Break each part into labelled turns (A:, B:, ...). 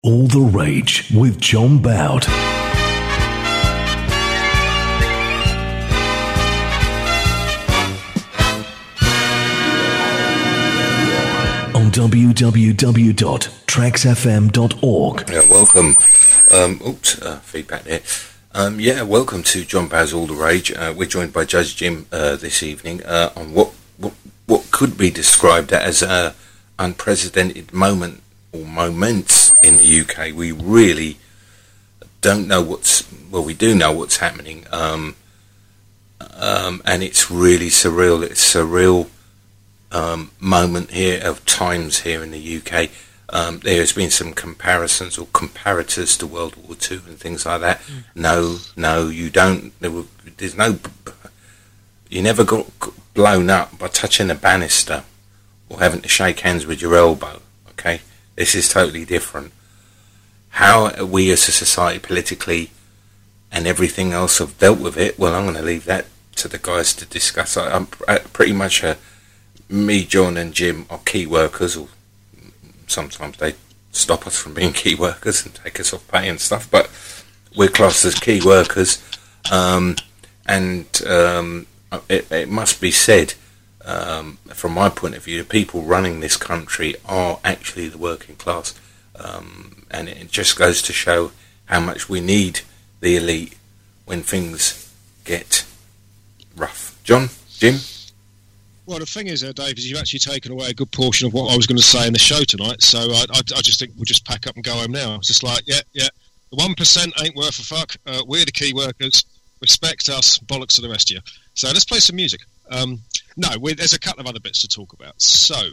A: All the Rage with John Boud. On www.traxfm.org.
B: Yeah, welcome. Feedback there. Welcome to John Boud's All the Rage. We're joined by Judge Jim this evening on what could be described as an unprecedented moment or moments in the UK. We really don't know we do know what's happening, and it's really surreal. It's a real moment here of times here in the UK. There has been some comparisons or comparators to World War II and things like that. No, you don't. There's no. You never got blown up by touching a banister or having to shake hands with your elbow. Okay, this is totally different. How we as a society politically and everything else have dealt with it, well, I'm going to leave that to the guys to discuss. I'm pretty much me, John and Jim are key workers, or sometimes they stop us from being key workers and take us off pay and stuff, but we're classed as key workers, it must be said, from my point of view, the people running this country are actually the working class, and it just goes to show how much we need the elite when things get rough. John? Jim?
C: Well, the thing is, Dave, is you've actually taken away a good portion of what I was going to say in the show tonight, so I just think we'll just pack up and go home now. It's just like, the 1% ain't worth a fuck. We're the key workers. Respect us. Bollocks to the rest of you. So let's play some music. There's a couple of other bits to talk about. So,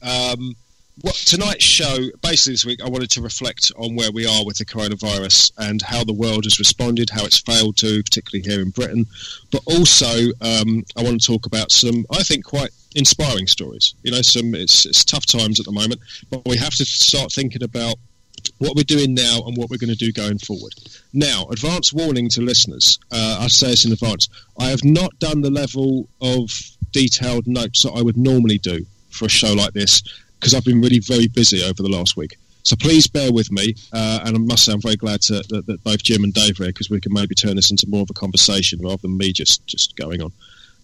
C: tonight's show, basically this week, I wanted to reflect on where we are with the coronavirus and how the world has responded, how it's failed to, particularly here in Britain. But also, I want to talk about some, I think, quite inspiring stories. You know, it's tough times at the moment, but we have to start thinking about what we're doing now and what we're going to do going forward. Now, advance warning to listeners. I say this in advance. I have not done the level of detailed notes that I would normally do for a show like this, because I've been really very busy over the last week. So please bear with me, and I must say I'm very glad that both Jim and Dave are here, because we can maybe turn this into more of a conversation rather than me just going on.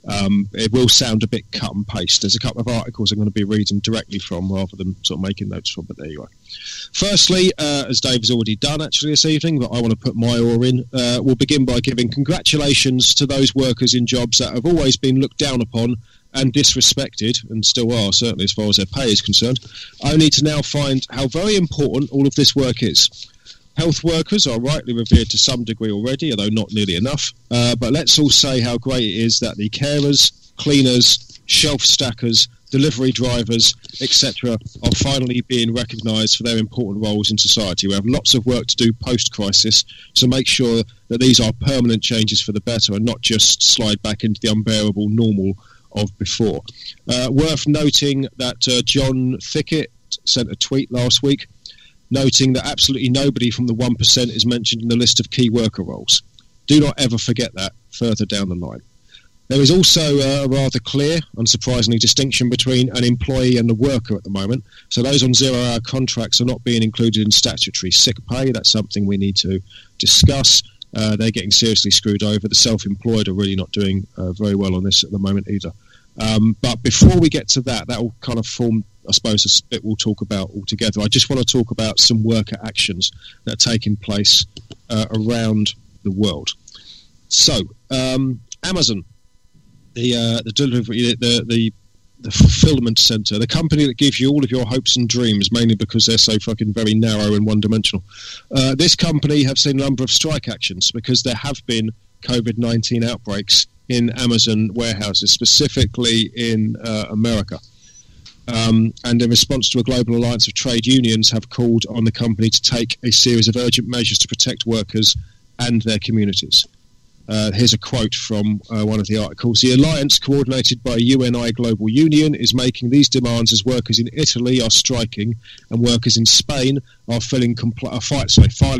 C: It will sound a bit cut and paste. There's a couple of articles I'm going to be reading directly from rather than sort of making notes from, but there you are. Firstly, as Dave has already done actually this evening, but I want to put my oar in, we'll begin by giving congratulations to those workers in jobs that have always been looked down upon and disrespected, and still are, certainly as far as their pay is concerned, only to now find how very important all of this work is. Health workers are rightly revered to some degree already, although not nearly enough, but let's all say how great it is that the carers, cleaners, shelf stackers, delivery drivers, etc. are finally being recognised for their important roles in society. We have lots of work to do post-crisis to make sure that these are permanent changes for the better and not just slide back into the unbearable normal of before. Worth noting that John Thickett sent a tweet last week noting that absolutely nobody from the 1% is mentioned in the list of key worker roles. Do not ever forget that further down the line. There is also a rather clear, unsurprisingly, distinction between an employee and a worker at the moment. So those on zero-hour contracts are not being included in statutory sick pay. That's something we need to discuss. They're getting seriously screwed over. The self-employed are really not doing very well on this at the moment either. But before we get to that will kind of form, I suppose, a bit we'll talk about altogether. I just want to talk about some worker actions that are taking place around the world. So, Amazon, the delivery, the fulfillment centre, the company that gives you all of your hopes and dreams, mainly because they're so fucking very narrow and one-dimensional. This company have seen a number of strike actions because there have been COVID-19 outbreaks in Amazon warehouses, specifically in America. And in response to a global alliance of trade unions have called on the company to take a series of urgent measures to protect workers and their communities. Here's a quote from one of the articles. The alliance, coordinated by UNI Global Union, is making these demands as workers in Italy are striking and workers in Spain are filing complaints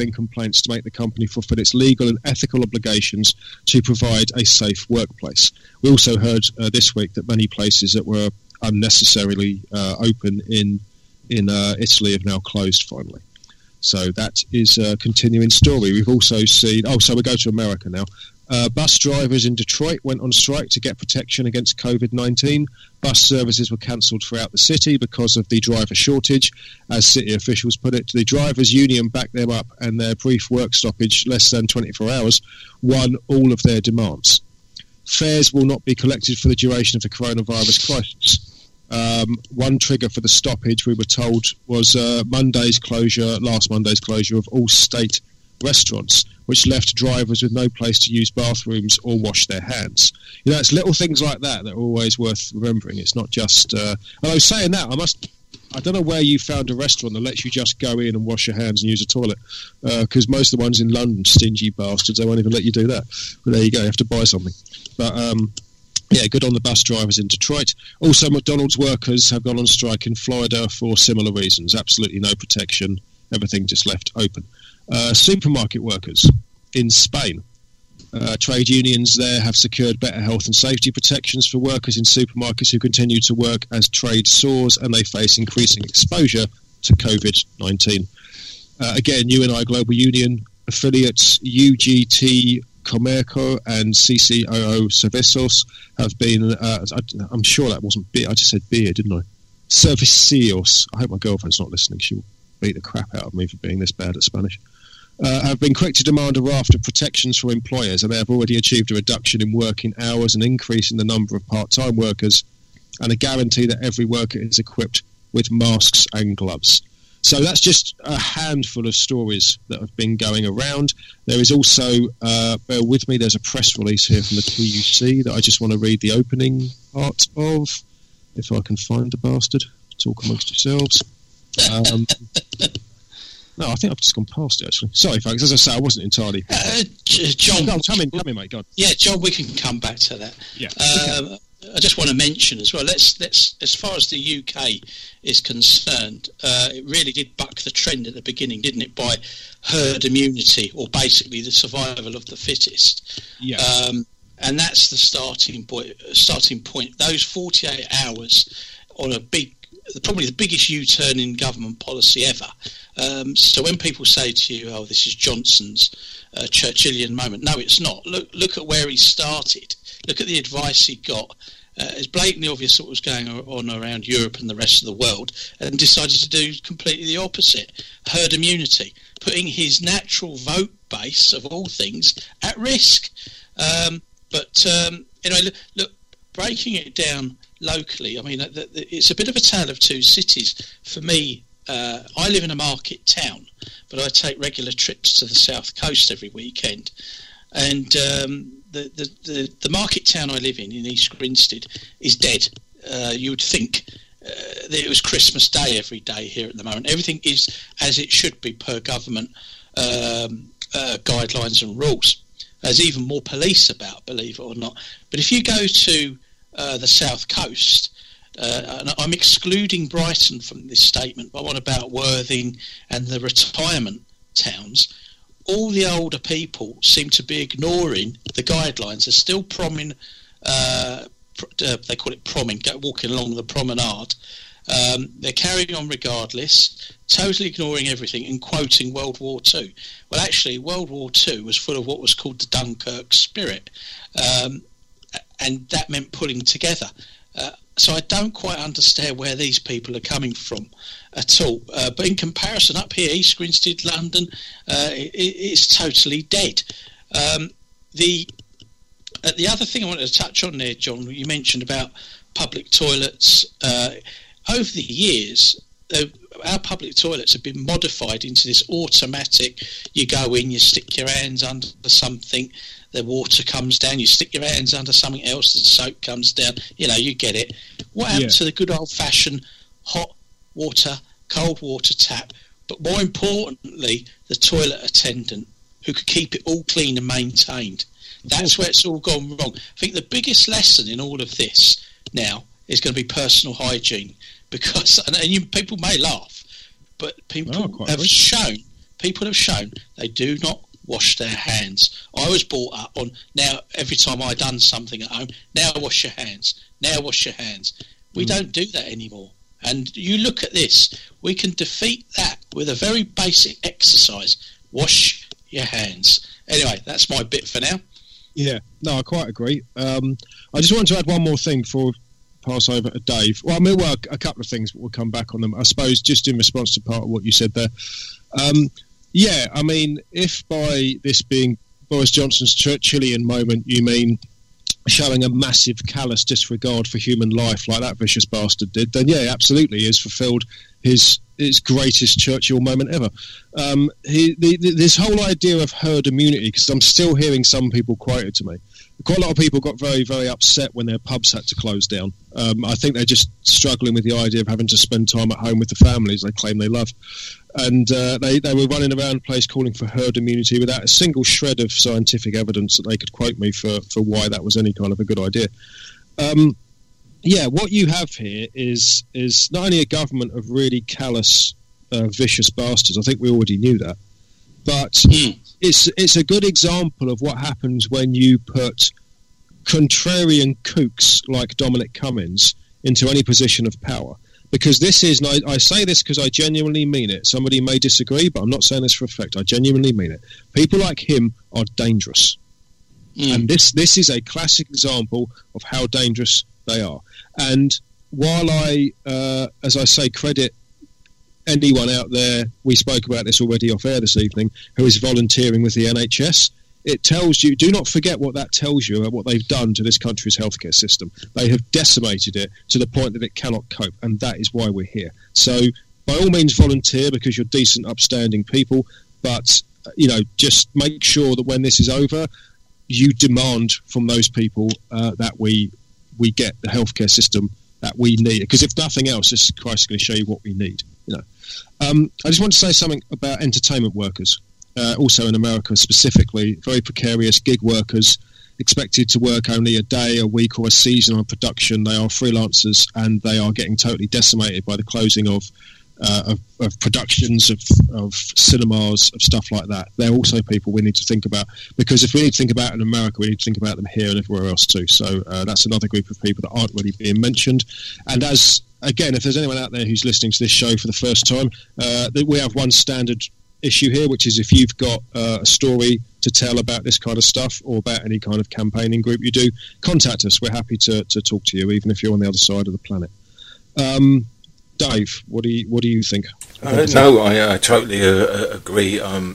C: to make the company fulfill its legal and ethical obligations to provide a safe workplace. We also heard this week that many places that were unnecessarily open in Italy have now closed finally. So that is a continuing story. We've also seen... so we go to America now. Bus drivers in Detroit went on strike to get protection against COVID-19. Bus services were cancelled throughout the city because of the driver shortage. As city officials put it, the drivers' union backed them up, and their brief work stoppage, less than 24 hours, won all of their demands. Fares will not be collected for the duration of the coronavirus crisis. One trigger for the stoppage, we were told, was last Monday's closure of all state restaurants, which left drivers with no place to use bathrooms or wash their hands. It's little things like that that are always worth remembering. It's not just... and I was saying that, I don't know where you found a restaurant that lets you just go in and wash your hands and use a toilet, because most of the ones in London, stingy bastards, they won't even let you do that. But there you go, you have to buy something. But... good on the bus drivers in Detroit. Also, McDonald's workers have gone on strike in Florida for similar reasons. Absolutely no protection. Everything just left open. Supermarket workers in Spain. Trade unions there have secured better health and safety protections for workers in supermarkets who continue to work as trade soars and they face increasing exposure to COVID-19. Again, UNI Global Union affiliates UGT Comerco and CCOO Servicios have been, I'm sure that wasn't beer, I just said beer, didn't I? Servicios. I hope my girlfriend's not listening, she'll beat the crap out of me for being this bad at Spanish. Have been quick to demand a raft of protections for employers, and they have already achieved a reduction in working hours, an increase in the number of part-time workers, and a guarantee that every worker is equipped with masks and gloves. So that's just a handful of stories that have been going around. There is also, bear with me, there's a press release here from the PUC that I just want to read the opening part of, if I can find the bastard. Talk amongst yourselves. No, I think I've just gone past it, actually. Sorry, folks. As I say, I wasn't entirely...
D: John...
C: Come in, mate. Go on.
D: Yeah, John, we can come back to that.
C: Yeah.
D: I just want to mention as well, let's as far as the UK is concerned, it really did buck the trend at the beginning, didn't it, by herd immunity, or basically the survival of the fittest.
C: Yeah.
D: And that's the starting point. Those 48 hours on probably the biggest U-turn in government policy ever. So when people say to you, "Oh, this is Johnson's Churchillian moment," no, it's not. Look at where he started. Look at the advice he got. It's blatantly obvious what was going on around Europe and the rest of the world, and decided to do completely the opposite. Herd immunity, putting his natural vote base, of all things, at risk. Look, breaking it down locally, I mean, it's a bit of a tale of two cities. For me, I live in a market town, but I take regular trips to the south coast every weekend. And the market town I live in East Grinstead, is dead. You would think that it was Christmas Day every day here at the moment. Everything is as it should be per government guidelines and rules. There's even more police about, believe it or not. But if you go to the south coast, and I'm excluding Brighton from this statement, but what about Worthing and the retirement towns? All the older people seem to be ignoring the guidelines. They're still promming, they call it promming, walking along the promenade. They're carrying on regardless, totally ignoring everything and quoting World War II. Well, actually, World War II was full of what was called the Dunkirk spirit, and that meant pulling together. So I don't quite understand where these people are coming from at all. But in comparison, up here, East Grinstead, London, it's totally dead. The other thing I wanted to touch on there, John, you mentioned about public toilets. Over the years, our public toilets have been modified into this automatic, you go in, you stick your hands under something, the water comes down, you stick your hands under something else, the soap comes down, you get it. What happened to the good old-fashioned hot water, cold water tap, but more importantly, the toilet attendant who could keep it all clean and maintained? That's where it's all gone wrong. I think the biggest lesson in all of this now is going to be personal hygiene, because, and people may laugh, but people have shown they do not wash their hands. I was brought up on, now every time I done something at home, now wash your hands, now wash your hands. We don't do that anymore. And you look at this, we can defeat that with a very basic exercise. Wash your hands. Anyway, that's my bit for now.
C: Yeah, no, I quite agree. I just wanted to add one more thing before I pass over to Dave. Well, a couple of things, but we'll come back on them. I suppose just in response to part of what you said there. Yeah, I mean, if by this being Boris Johnson's Churchillian moment, you mean showing a massive callous disregard for human life like that vicious bastard did, then yeah, absolutely, he has fulfilled his greatest Churchill moment ever. This whole idea of herd immunity, because I'm still hearing some people quote it to me. Quite a lot of people got very, very upset when their pubs had to close down. I think they're just struggling with the idea of having to spend time at home with the families they claim they love. And they were running around the place calling for herd immunity without a single shred of scientific evidence that they could quote me for why that was any kind of a good idea. Yeah, what you have here is not only a government of really callous, vicious bastards. I think we already knew that. But it's a good example of what happens when you put contrarian kooks like Dominic Cummings into any position of power. Because this is, and I say this because I genuinely mean it. Somebody may disagree, but I'm not saying this for effect. I genuinely mean it. People like him are dangerous. And this is a classic example of how dangerous they are. And while I, as I say, credit anyone out there, we spoke about this already off air this evening, who is volunteering with the NHS, it tells you, do not forget what that tells you about what they've done to this country's healthcare system. They have decimated it to the point that it cannot cope, and that is why we're here. So by all means volunteer, because you're decent, upstanding people, but just make sure that when this is over, you demand from those people that we get the healthcare system that we need. Because if nothing else, this is going to show you what we need. I just want to say something about entertainment workers. Also in America specifically, very precarious gig workers, expected to work only a day, a week or a season on production. They are freelancers and they are getting totally decimated by the closing of productions, of cinemas, of stuff like that. They're also people we need to think about, because if we need to think about it in America, we need to think about them here and everywhere else too. So that's another group of people that aren't really being mentioned. And again, if there's anyone out there who's listening to this show for the first time, we have one standard issue here, which is if you've got a story to tell about this kind of stuff or about any kind of campaigning group you do, contact us. We're happy to talk to you, even if you're on the other side of the planet. Dave, what do you think?
B: No, I totally agree.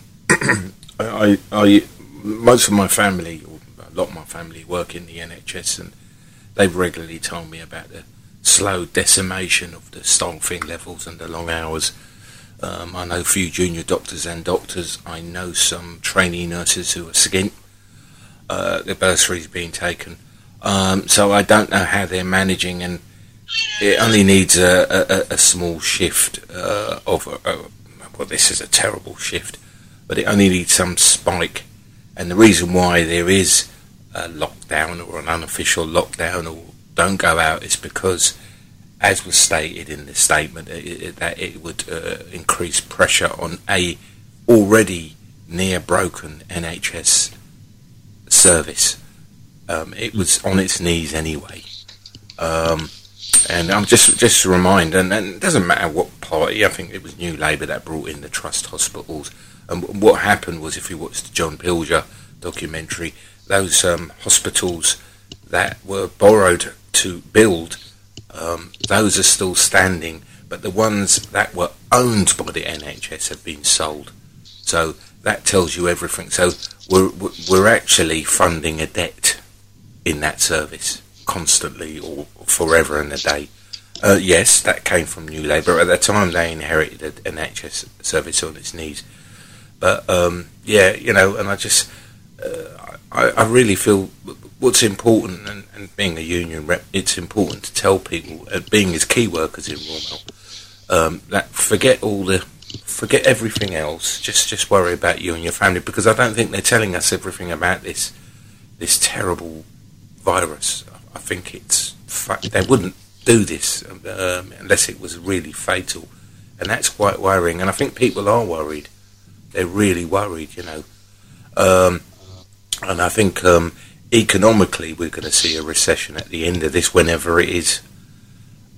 B: Most of my family, or a lot of my family, work in the NHS, and they've regularly told me about the slow decimation of the staffing levels and the long hours. I know a few junior doctors and doctors. I know some trainee nurses who are skint. Their bursaries being taken. So I don't know how they're managing, and it only needs a small shift well, this is a terrible shift, but it only needs some spike. And the reason why there is a lockdown or an unofficial lockdown or don't go out is because, as was stated in the statement, that it would increase pressure on a already near broken NHS service. It was on its knees anyway. And I'm just to remind, and it doesn't matter what party, I think it was New Labour that brought in the trust hospitals. And what happened was, if you watched the John Pilger documentary, those hospitals that were borrowed to build, those are still standing, but the ones that were owned by the NHS have been sold. So that tells you everything. So we're actually funding a debt in that service constantly or forever and a day. Yes, that came from New Labour. At the time, they inherited an NHS service on its knees. But yeah, and I just I really feel what's important, and being a union rep, it's important to tell people, being as key workers in Royal Mail, that forget everything else. Just worry about you and your family, because I don't think they're telling us everything about this terrible virus. I think they wouldn't do this unless it was really fatal, and that's quite worrying. And I think people are worried. They're really worried, and I think economically we're going to see a recession at the end of this, whenever it is.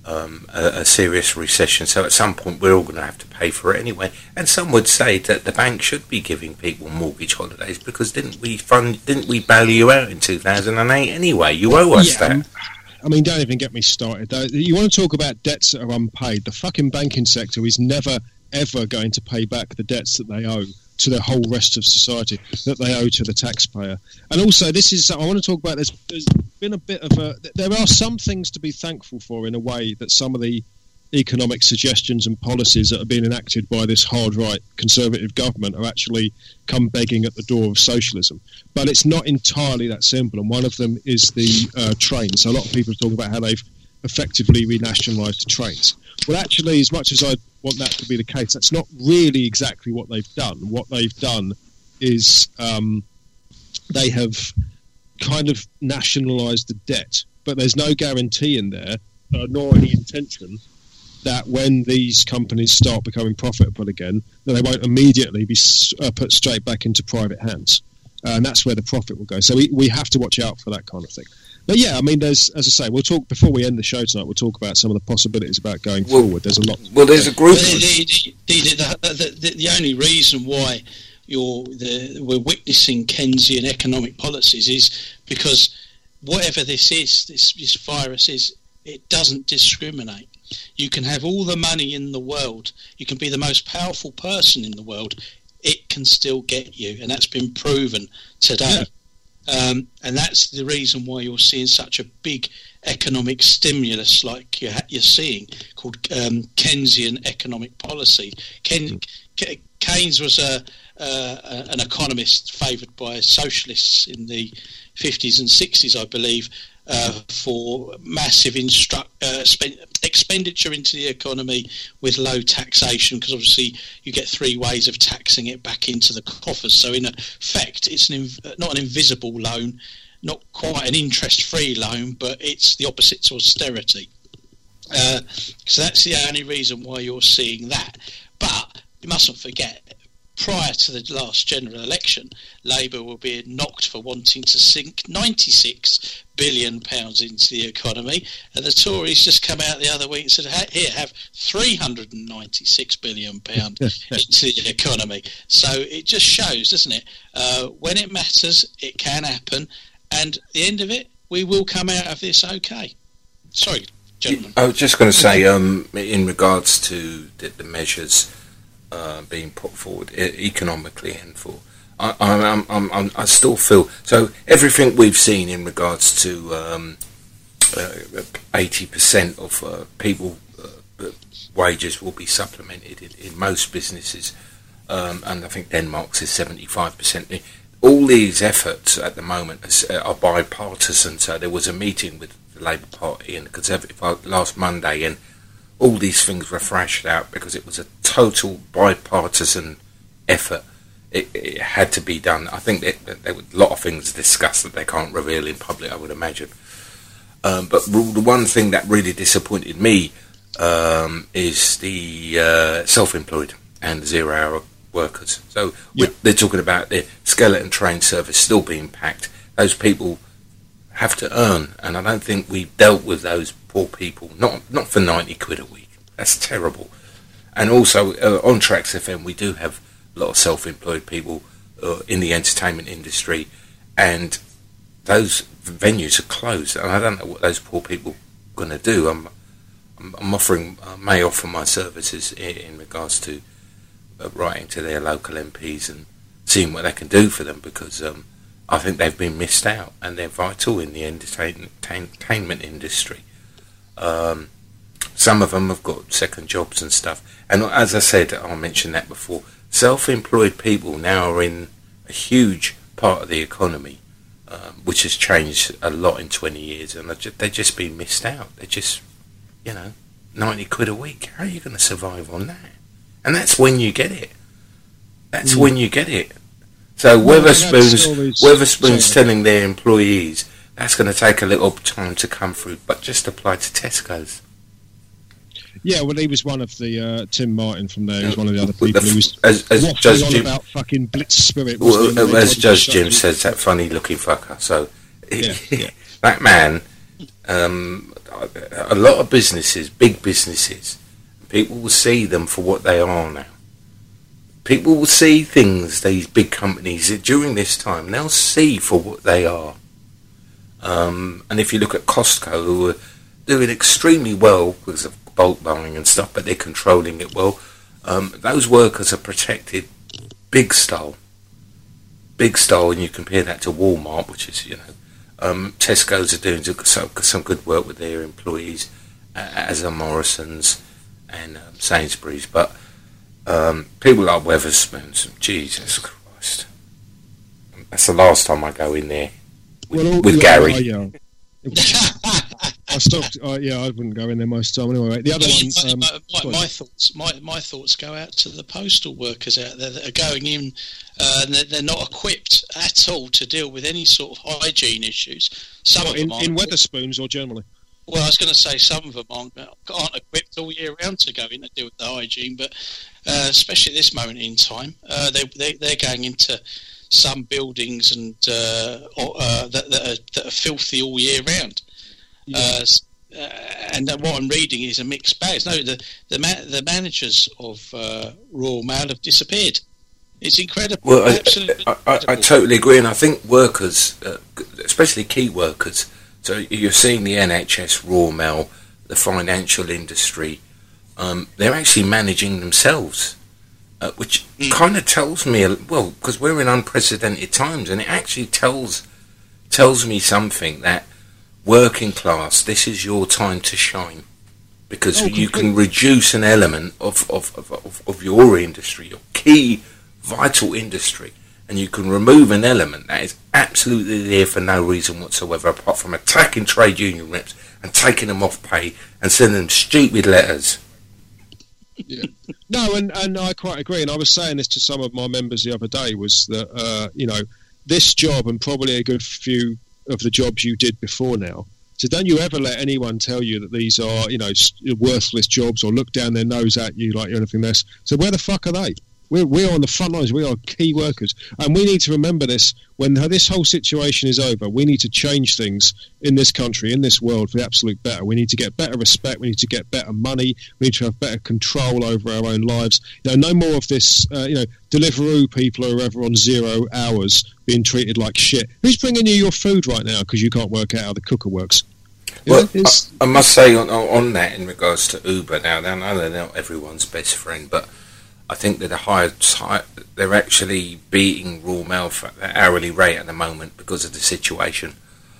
B: a serious recession. So at some point we're all going to have to pay for it anyway. And some would say that the bank should be giving people mortgage holidays, because didn't we bail you out in 2008 anyway? You owe us that.
C: I mean, don't even get me started. You want to talk about debts that are unpaid? The fucking banking sector is never, ever going to pay back the debts that they owe to the whole rest of society, that they owe to the taxpayer. And also, I want to talk about, there's been a bit of there are some things to be thankful for, in a way, that some of the economic suggestions and policies that are being enacted by this hard-right conservative government are actually come begging at the door of socialism. But it's not entirely that simple, and one of them is the trains. So a lot of people are talking about how they've effectively renationalised the trains. Well, actually, as much as I want that to be the case, that's not really exactly what they've done. What they've done is they have kind of nationalised the debt, but there's no guarantee in there, nor any intention, that when these companies start becoming profitable again, that they won't immediately be put straight back into private hands. And that's where the profit will go. So we have to watch out for that kind of thing. But yeah, I mean, there's, as I say, we'll talk, before we end the show tonight, we'll talk about some of the possibilities about going forward. There's a lot.
B: Well, there's a group.
D: The only reason why we're witnessing Keynesian economic policies is because whatever this is, this virus is, it doesn't discriminate. You can have all the money in the world, you can be the most powerful person in the world, it can still get you, and that's been proven today. Yeah. And that's the reason why you're seeing such a big economic stimulus like you're seeing, called Keynesian economic policy. Keynes was an economist favoured by socialists in the 50s and 60s, I believe, for massive expenditure into the economy with low taxation, because obviously you get three ways of taxing it back into the coffers. So in effect, it's not an invisible loan, not quite an interest-free loan, but it's the opposite to austerity. So that's the only reason why you're seeing that. But you mustn't forget, prior to the last general election, Labour were being knocked for wanting to sink £96 billion into the economy, and the Tories just come out the other week and said, here, have £396 billion into the economy. So it just shows, doesn't it, when it matters, it can happen, and at the end of it, we will come out of this okay. Sorry, gentlemen.
B: I was just going to say, in regards to the measures being put forward economically, and for I still feel so. Everything we've seen in regards to 80% of people wages will be supplemented in most businesses, and I think Denmark's is 75%. All these efforts at the moment are bipartisan. So there was a meeting with the Labour Party and the Conservative Party last Monday, and all these things were thrashed out because it was a total bipartisan effort. It had to be done. I think that there were a lot of things discussed that they can't reveal in public, I would imagine. But the one thing that really disappointed me is the self-employed and zero-hour workers. So they're talking about the skeleton train service still being packed. Those people have to earn, and I don't think we've dealt with those poor people, not for 90 quid a week. That's terrible. And also on Tracks FM we do have a lot of self-employed people in the entertainment industry, and those venues are closed, and I don't know what those poor people are going to do. I'm may offer my services in regards to writing to their local MPs and seeing what they can do for them, because I think they've been missed out, and they're vital in the entertainment industry. Some of them have got second jobs and stuff, and as I said, I mentioned that before, self-employed people now are in a huge part of the economy, which has changed a lot in 20 years, and they're just being missed out. They're just, 90 quid a week. How are you going to survive on that? And that's when you get it. That's when you get it. So Weatherspoon's telling their employees that's going to take a little time to come through, but just apply to Tesco's.
C: Yeah, well, he was one of the Tim Martin from there. He was one of the other people who was
B: as Judge Jim
C: about fucking Blitz Spirit.
B: Well, as Judge Jim says, that funny-looking fucker. So that man A lot of businesses, big businesses, people will see them for what they are now. People will see things, these big companies, during this time, they'll see for what they are. And if you look at Costco, who are doing extremely well because of bulk buying and stuff, but they're controlling it well, those workers are protected big style, and you compare that to Walmart, which is, Tesco's are doing some good work with their employees, as are Morrison's and Sainsbury's, but people like Wetherspoons, Jesus Christ, that's the last time I go in there with Gary.
C: I stopped. I wouldn't go in there most of the time anyway. The other one.
D: My thoughts go out to the postal workers out there that are going in, and they're not equipped at all to deal with any sort of hygiene issues. Some of them
C: in Wetherspoons or generally.
D: Well, I was going to say some of them aren't equipped all year round to go in and deal with the hygiene, but especially at this moment in time, they're going into some buildings and that are filthy all year round. Yeah. And what I'm reading is a mixed bag. No, the managers of Royal Mail have disappeared. It's incredible.
B: Well, I totally agree, and I think workers, especially key workers, so you're seeing the NHS, Royal Mail, the financial industry, they're actually managing themselves, which kind of tells me, well, because we're in unprecedented times, and it actually tells me something that working class, this is your time to shine, because you can reduce an element of your industry, your key vital industry, and you can remove an element that is absolutely there for no reason whatsoever, apart from attacking trade union reps and taking them off pay and sending them stupid letters.
C: Yeah. No, and I quite agree, and I was saying this to some of my members the other day, was that this job, and probably a good few of the jobs you did before now, so don't you ever let anyone tell you that these are worthless jobs or look down their nose at you like you're anything less. So where the fuck are they? We're on the front lines. We are key workers, and we need to remember this when this whole situation is over. We need to change things in this country, in this world, for the absolute better. We need to get better respect. We need to get better money. We need to have better control over our own lives. No more of this. Deliveroo people are ever on 0 hours being treated like shit. Who's bringing you your food right now because you can't work out how the cooker works?
B: Well, I must say on that, in regards to Uber, now I know they're not everyone's best friend, but I think that they're actually beating Royal Mail for their hourly rate at the moment because of the situation.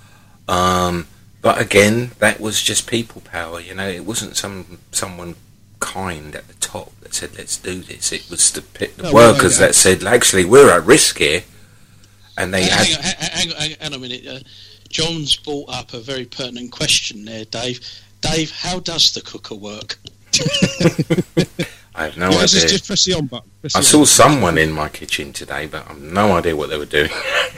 B: But again, that was just people power. It wasn't someone kind at the top that said, let's do this. It was the workers that said, actually, we're at risk here. And they
D: hang on a minute. John's brought up a very pertinent question there, Dave. Dave, how does the cooker work?
B: I have no idea.
C: Just press the on button.
B: I saw someone in my kitchen today, but I have no idea what they were doing.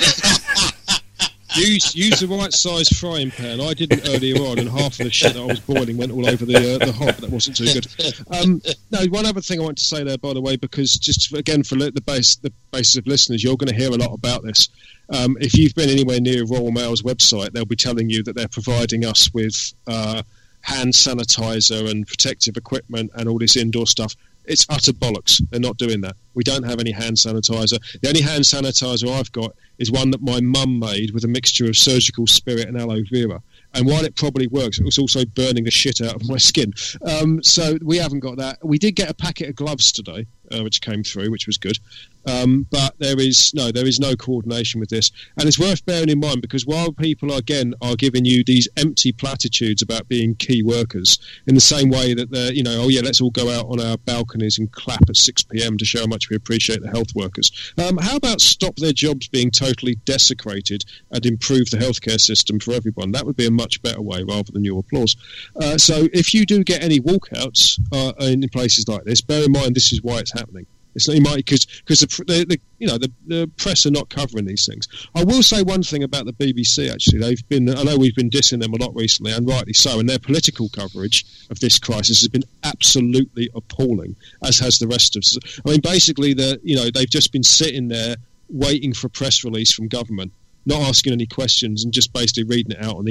C: Use the right size frying pan. I didn't earlier on, and half of the shit that I was boiling went all over the hob. That wasn't too good. No, one other thing I want to say there, by the way, because just again for the basis of listeners, you're going to hear a lot about this. If you've been anywhere near Royal Mail's website, they'll be telling you that they're providing us with hand sanitizer and protective equipment and all this indoor stuff. It's utter bollocks. They're not doing that. We don't have any hand sanitizer. The only hand sanitizer I've got is one that my mum made with a mixture of surgical spirit and aloe vera. And while it probably works, it was also burning the shit out of my skin. So we haven't got that. We did get a packet of gloves today, which came through, which was good. But there is no coordination with this. And it's worth bearing in mind, because while people, again, are giving you these empty platitudes about being key workers, in the same way that they're, let's all go out on our balconies and clap at 6 p.m. to show how much we appreciate the health workers. How about stop their jobs being totally desecrated and improve the healthcare system for everyone? That would be a much better way rather than your applause. So if you do get any walkouts in places like this, bear in mind this is why it's happening. It's not because the press are not covering these things. I will say one thing about the BBC. Actually, I know we've been dissing them a lot recently, and rightly so. And their political coverage of this crisis has been absolutely appalling, as has the rest of. I mean, basically, they've just been sitting there waiting for a press release from government, not asking any questions, and just basically reading it out on the air.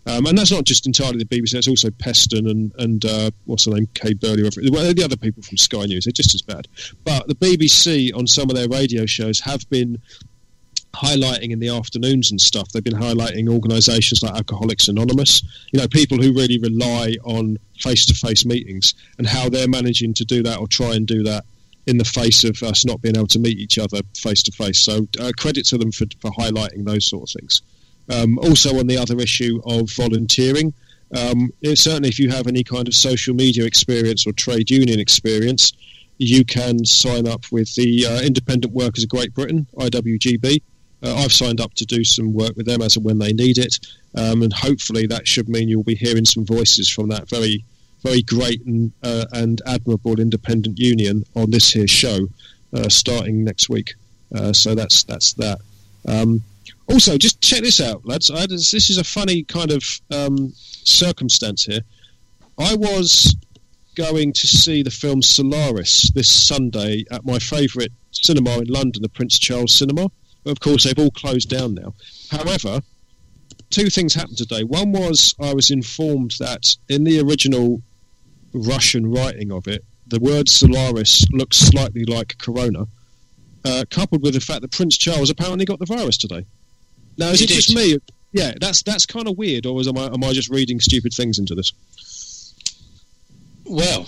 C: And that's not just entirely the BBC, it's also Peston and what's her name, Kay Burley. Well, the other people from Sky News, they're just as bad. But the BBC, on some of their radio shows, have been highlighting in the afternoons and stuff, they've been highlighting organisations like Alcoholics Anonymous, people who really rely on face-to-face meetings, and how they're managing to do that or try and do that in the face of us not being able to meet each other face-to-face. So credit to them for highlighting those sort of things. Also on the other issue of volunteering, certainly if you have any kind of social media experience or trade union experience, you can sign up with the Independent Workers of Great Britain, IWGB. I've signed up to do some work with them as and when they need it, and hopefully that should mean you'll be hearing some voices from that very, very great and admirable independent union on this here show starting next week. So that's that. Also, just check this out, lads. This is a funny kind of circumstance here. I was going to see the film Solaris this Sunday at my favourite cinema in London, the Prince Charles Cinema. Of course, they've all closed down now. However, two things happened today. One was I was informed that in the original Russian writing of it, the word Solaris looks slightly like Corona, coupled with the fact that Prince Charles apparently got the virus today. Now, is it just me? Yeah, that's kind of weird, or am I just reading stupid things into this?
D: Well,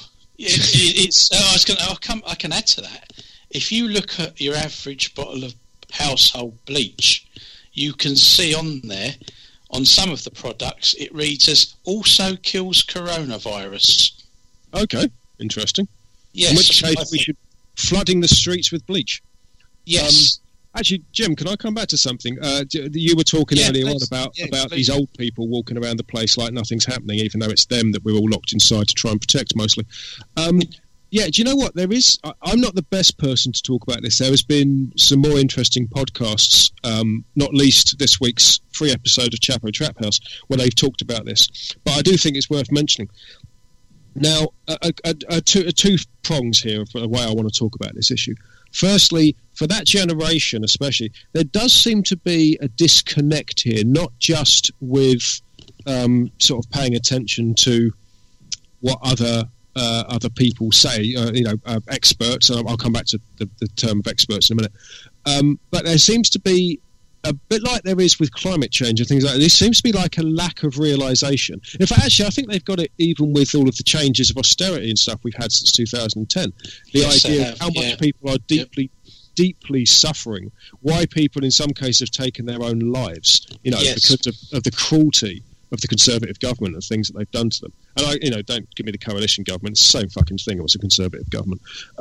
D: I can add to that. If you look at your average bottle of household bleach, you can see on there, on some of the products, it reads as also kills coronavirus. Okay, interesting. Yes. In which case we should flooding the streets with bleach. Yes. Actually, Jim, can I come back to something? You were talking earlier on about these old people walking around the place like nothing's happening, even though it's them that we're all locked inside to try and protect mostly. Do you know what? I'm not the best person to talk about this. There has been some more interesting podcasts, not least this week's free episode of Chapo Trap House, where they've talked about this. But I do think it's worth mentioning. Now, two prongs here for the way I want to talk about this issue. Firstly, for that generation especially, there does seem to be a disconnect here, not just with sort of paying attention to what other people say, experts, and I'll come back to the term of experts in a minute. But there seems to be, a bit like there is with climate change and things like that, there seems to be like a lack of realisation. In fact, actually, I think they've got it even with all of the changes of austerity and stuff we've had since 2010. The idea of how much people are deeply suffering, why people in some cases have taken their own lives, because of the cruelty of the Conservative government and things that they've done to them. And don't give me the coalition government; it's the same fucking thing. It was a Conservative government.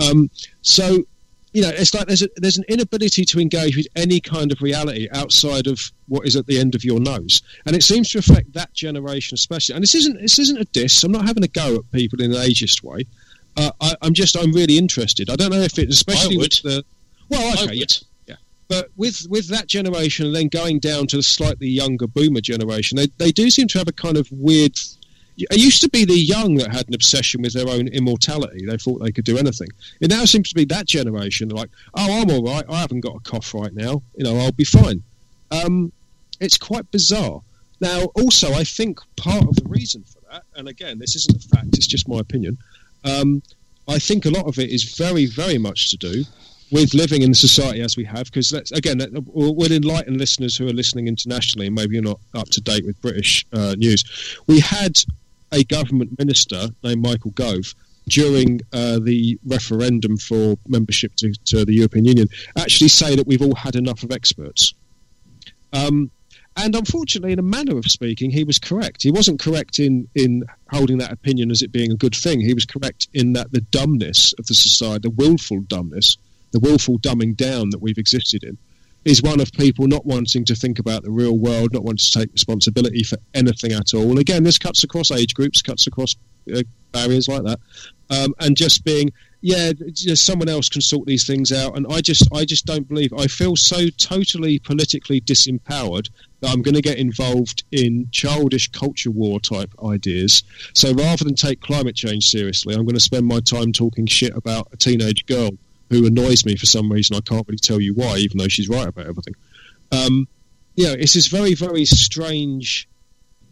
D: It's like there's an inability to engage with any kind of reality outside of what is at the end of your nose, and it seems to affect that generation especially. And this isn't a diss. I'm not having a go at people in an ageist way. I'm really interested. I don't know if it, especially with the. Well, okay, yeah. But with that generation and then going down to the slightly younger boomer generation, they do seem to have a kind of weird... It used to be the young that had an obsession with their own immortality. They thought they could do anything. It now seems to be that generation, like, oh, I'm all right, I haven't got a cough right now, I'll be fine. It's quite bizarre. Now, also, I think part of the reason for that, and again, this isn't a fact, it's just my opinion, I think a lot of it is very, very much to do with living in the society as we have, because we'll enlighten listeners who are listening internationally, and maybe you're not up to date with British news. We had a government minister named Michael Gove during the referendum for membership to the European Union actually say that we've all had enough of experts. And unfortunately, in a manner of speaking, he was correct. He wasn't correct in holding that opinion as it being a good thing. He was correct in that the dumbness of the society, the willful dumbness, the willful dumbing down that we've existed in, is one of people not wanting to think about the real world, not wanting to take responsibility for anything at all. And again, this cuts across age groups, cuts across barriers like that, and just being, someone else can sort these things out. And I just don't believe. I feel so totally politically disempowered that I'm going to get involved in childish culture war type ideas. So rather than take climate change seriously, I'm going to spend my time talking shit about a teenage girl who annoys me for some reason. I can't really tell you why, even though she's right about everything. It's this very, very strange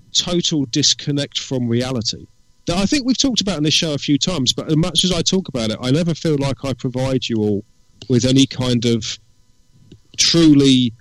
C: total disconnect from reality that I think we've talked about in this show a few times, but as much as I talk about it, I never feel like I provide you all with any kind of truly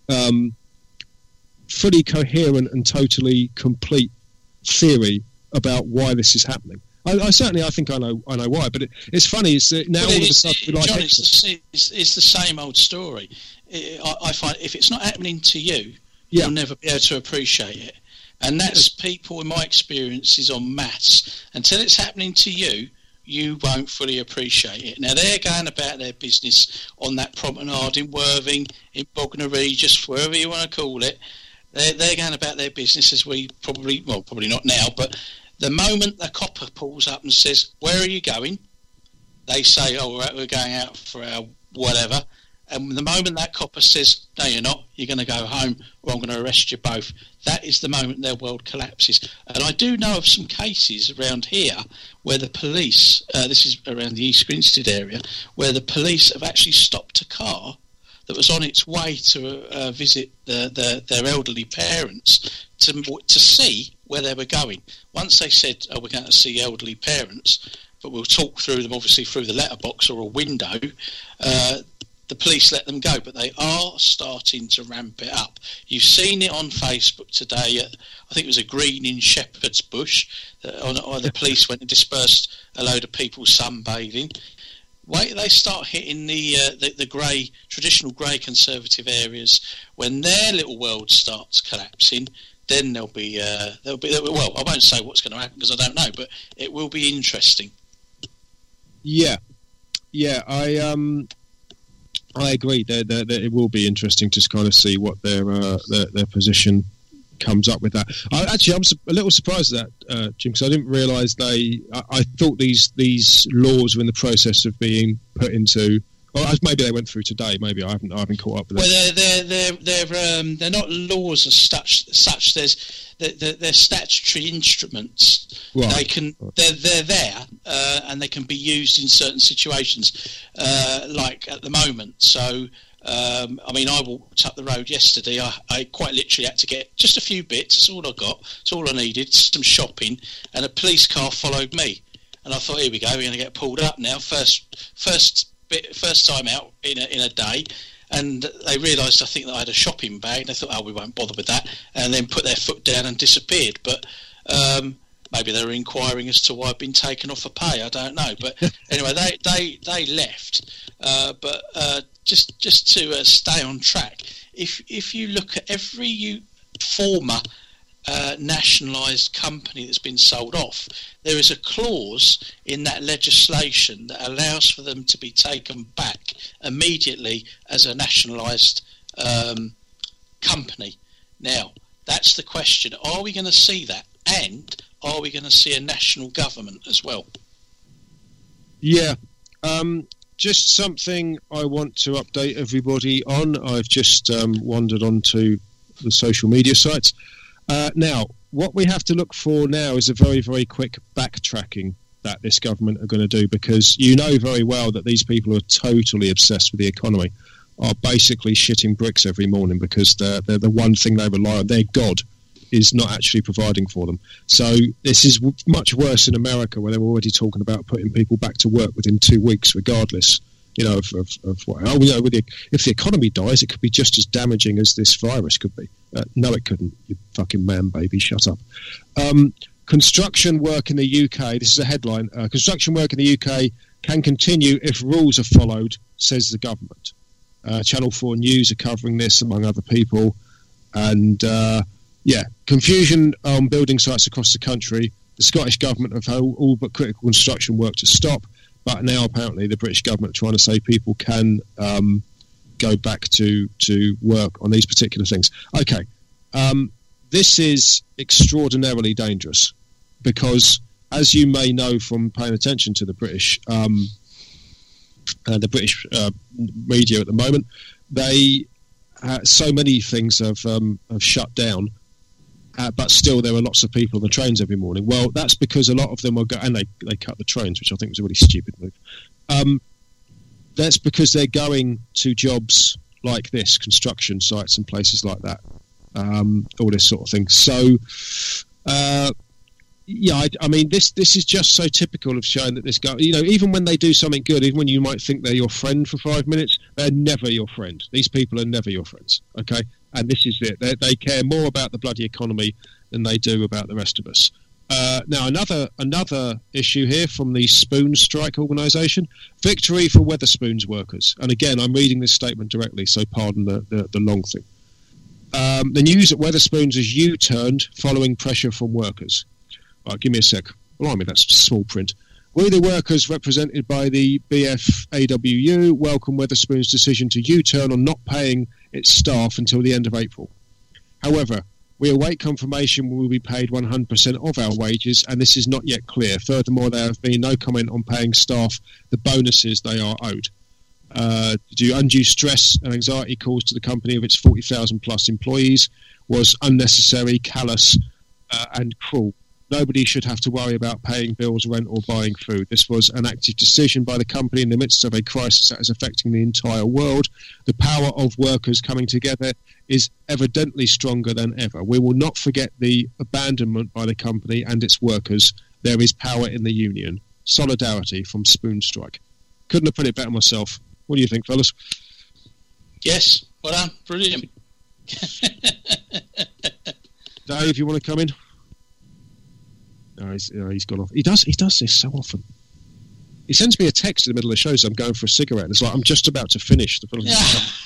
C: fully coherent and totally complete theory about why this is happening. I think I know why, but it's funny. It's now all of a sudden,
D: John, it's the same old story. I find if it's not happening to you, you'll never be able to appreciate it. And that's people, in my experiences on maths. Until it's happening to you, you won't fully appreciate it. Now, they're going about their business on that promenade in Worthing, in Bognor Regis, wherever you want to call it. They're going about their business as we probably not now, but the moment the copper pulls up and says, "Where are you going?" they say, "Oh, we're going out for our whatever." And the moment that copper says, "No, you're not, you're going to go home or I'm going to arrest you both," that is the moment their world collapses. And I do know of some cases around here where the police, this is around the East Grinstead area, where the police have actually stopped a car that was on its way to visit their elderly parents to see where they were going. Once they said, "Oh, we're going to see elderly parents, but we'll talk through them obviously through the letterbox or a window," the police let them go, but they are starting to ramp it up. You've seen it on Facebook today. I think it was a green in Shepherd's Bush. The police went and dispersed a load of people sunbathing. Wait till they start hitting the grey, traditional grey conservative areas. When their little world starts collapsing, then there'll be well, I won't say what's going to happen because I don't know, but it will be interesting. Yeah, I agree. It will be interesting to kind of see what their position comes up with that. I'm a little surprised at that, Jim, because I didn't realise I thought these laws were in the process of being put into. Well, maybe they went through today. Maybe I haven't caught up with it. Well, they're not laws as such. They're statutory instruments. Right. They're there, and they can be used in certain situations, like at the moment. So, I walked up the road yesterday. I quite literally had to get just a few bits. That's all I got. That's all I needed. Some shopping, and a police car followed me. And I thought, here we go. We're going to get pulled up now. First time out in a day, and they realised I think that I had a shopping bag, and they thought, "Oh, we won't bother with that," and then put their foot down and disappeared. But maybe they were inquiring as to why I'd been taken off for pay. I don't know. But anyway, they left. Just to stay on track, if you look at every former nationalised company that's been sold off, there is a clause in that legislation that allows for them to be taken back immediately as a nationalised company. Now, that's the question. Are we going to see that? And are we going to see a national government as well? Yeah. Just something I want to update everybody on. I've just wandered onto the social media sites. Now, what we have to look for now is a very, very quick backtracking that this government are going to do, because you know very well that these people who are totally obsessed with the economy are basically shitting bricks every morning because they're the one thing they rely on. Their God is not actually providing for them. So this is much worse in America, where they're already talking about putting people back to work within 2 weeks, regardless. Of what. If the economy dies, it could be just as damaging as this virus could be. No, it couldn't. You fucking man, baby, shut up. Construction work in the UK. This is a headline. Construction work in the UK can continue if rules are followed, says the government. Channel 4 News are covering this, among other people. And confusion on building sites across the country. The Scottish government have held all but critical construction work to stop. But now, apparently, the British government are trying to say people can go back to work on these particular things. Okay, this is extraordinarily dangerous because, as you may know from paying attention to the British media at the moment, they so many things have shut down. But still, there are lots of people on the trains every morning. Well, that's because a lot of them are and they cut the trains, which I think was a really stupid move. That's because they're going to jobs like this, construction sites and places like that, all this sort of thing. So
C: I mean, this is just so typical of showing that this guy, even when they do something good, even when you might think they're your friend for 5 minutes, they're never your friend. These people are never your friends, okay? And this is it. They care more about the bloody economy than they do about the rest of us. Now, another issue here from the Spoon Strike organisation, victory for Wetherspoons workers. And again, I'm reading this statement directly, so pardon the long thing. The news at Wetherspoons has U-turned following pressure from workers. Right, give me a sec. Blimey, that's small print. We, the workers represented by the BFAWU, welcome Wetherspoons' decision to U-turn on not paying its staff until the end of April. However, we await confirmation we will be paid 100% of our wages, and this is not yet clear. Furthermore, there have been no comment on paying staff the bonuses they are owed. Due to undue stress and anxiety caused to the company of its 40,000 plus employees was unnecessary, callous, and cruel. Nobody should have to worry about paying bills, rent, or buying food. This was an active decision by the company in the midst of a crisis that is affecting the entire world. The power of workers coming together is evidently stronger than ever. We will not forget the abandonment by the company and its workers. There is power in the union. Solidarity from Spoon Strike. Couldn't have put it better myself. What do you think, fellas?
D: Yes, well done. Brilliant.
C: Dave, you want to come in? No, he's gone off. He does this so often. He sends me a text in the middle of the show, so I'm going for a cigarette. And it's like, I'm just about to finish the film.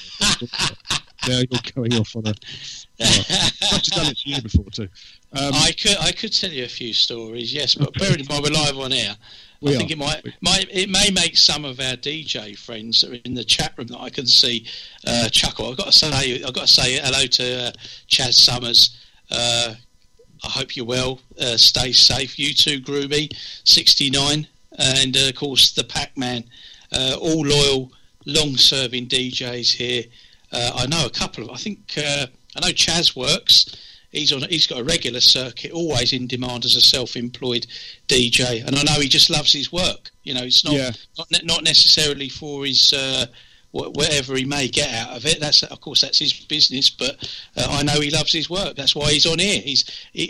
C: Now you're going off on a... I've done it to you before, too.
D: I could tell you a few stories, yes, but bearing in mind we're live on air, I think it may make some of our DJ friends that are in the chat room that I can see chuckle. I've got to say hello to Chaz Summers. I hope you're well. Stay safe. You too, Groomy, 69, and of course the Pac-Man. All loyal, long-serving DJs here. I know a couple of. I know Chaz works. He's got a regular circuit, always in demand as a self-employed DJ, and I know he just loves his work. It's not necessarily for his whatever he may get out of it. That's his business, but I know he loves his work. That's why he's on here. He's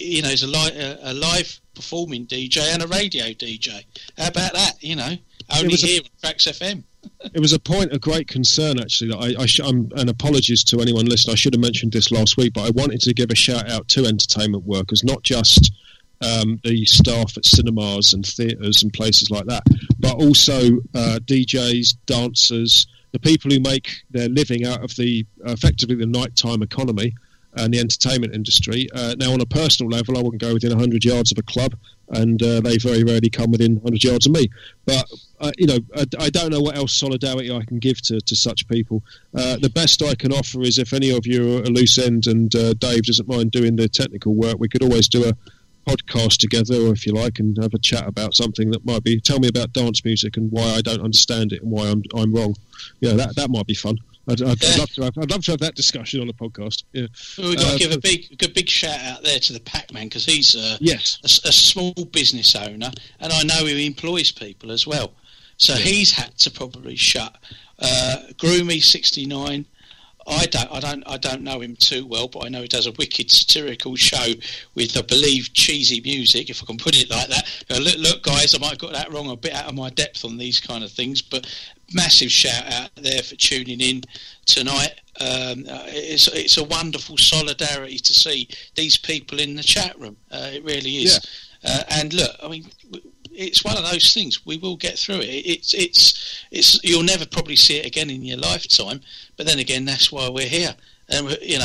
D: a live performing DJ and a radio DJ. How about that? Only here on Tracks FM.
C: It was a point of great concern, actually, that and apologies to anyone listening, I should have mentioned this last week, but I wanted to give a shout out to entertainment workers, not just the staff at cinemas and theatres and places like that, but also DJs, dancers, the people who make their living out of effectively the nighttime economy and the entertainment industry. Now, on a personal level, I wouldn't go within 100 yards of a club, and they very rarely come within 100 yards of me. But, I don't know what else solidarity I can give to such people. The best I can offer is if any of you are a loose end and Dave doesn't mind doing the technical work, we could always do a podcast together, or if you like, and have a chat about something that might be, tell me about dance music and why I don't understand it and why I'm wrong. That might be fun. I'd love to have that discussion on the podcast. Yeah.
D: Well, we've got to give a big shout out there to the Pac-Man, because he's a small business owner, and I know he employs people as well. So he's had to probably shut. Groomy 69. I don't know him too well, but I know he does a wicked satirical show with, I believe, cheesy music, if I can put it like that. Look, guys, I might have got that wrong, a bit out of my depth on these kind of things, but massive shout out there for tuning in tonight. It's a wonderful solidarity to see these people in the chat room. It really is. Yeah. And look, I mean, it's one of those things. We will get through it. It's you'll never probably see it again in your lifetime. But then again, that's why we're here. And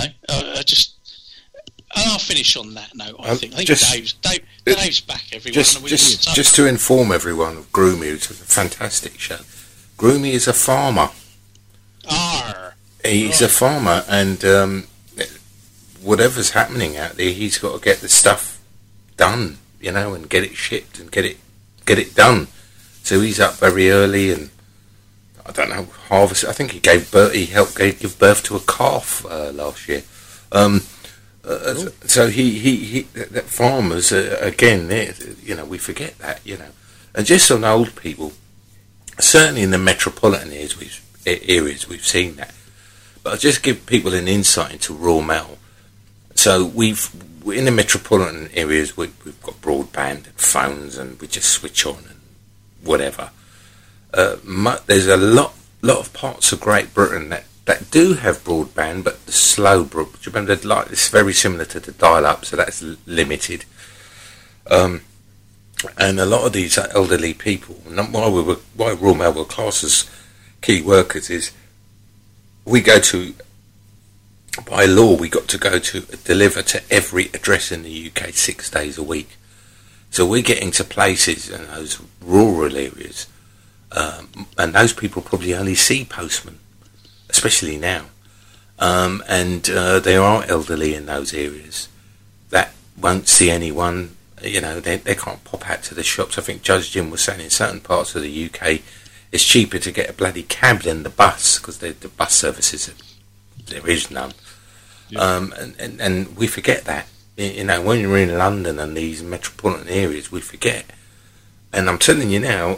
D: I'll finish on that note. I think Dave's back. Everyone.
B: Just to inform everyone of Groomy, it's a fantastic show. Groomy is a farmer. He's a farmer, and whatever's happening out there, he's got to get the stuff done, and get it shipped and get it done. So he's up very early, and I don't know, harvest. I think he helped give birth to a calf last year. So that farmers again, we forget that, and just on old people. Certainly in the metropolitan areas we've seen that. But I'll just give people an insight into Raw Mel. So we've in the metropolitan areas, we've got broadband and phones, and we just switch on and whatever. There's a lot of parts of Great Britain that do have broadband, but the slow broadband. Do you remember, like, it's very similar to the dial-up, so that's limited. And a lot of these elderly people, why Royal Mail were classed as key workers, is we go to, by law, we got to go to deliver to every address in the UK 6 days a week. So we're getting to places in those rural areas, and those people probably only see postmen, especially now. And there are elderly in those areas that won't see anyone. You know, they can't pop out to the shops. I think Judge Jim was saying in certain parts of the UK, it's cheaper to get a bloody cab than the bus, because the bus services, there is none. Yeah. And we forget that. You know, when you're in London and these metropolitan areas, we forget. And I'm telling you now,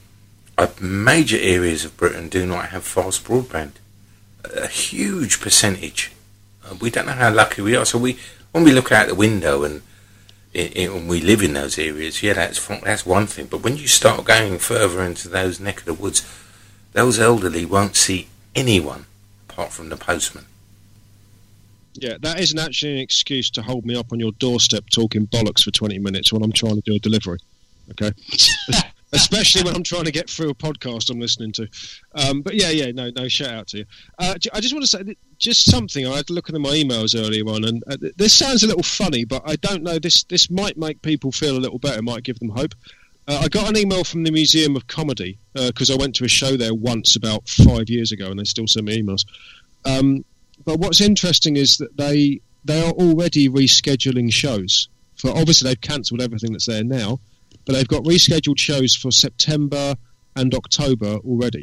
B: major areas of Britain do not have fast broadband. A huge percentage. We don't know how lucky we are. So when we look out the window and we live in those areas, yeah, that's one thing. But when you start going further into those neck of the woods, those elderly won't see anyone apart from the postman.
C: Yeah, that isn't actually an excuse to hold me up on your doorstep talking bollocks for 20 minutes when I'm trying to do a delivery. Okay? Especially when I'm trying to get through a podcast I'm listening to. But no, shout out to you. I just want to say, just something, I had to look at my emails earlier on, and this sounds a little funny, but I don't know, this might make people feel a little better, might give them hope. I got an email from the Museum of Comedy, because I went to a show there once about 5 years ago, and they still send me emails. But what's interesting is that they are already rescheduling shows. For obviously, they've cancelled everything that's there now, but they've got rescheduled shows for September and October already.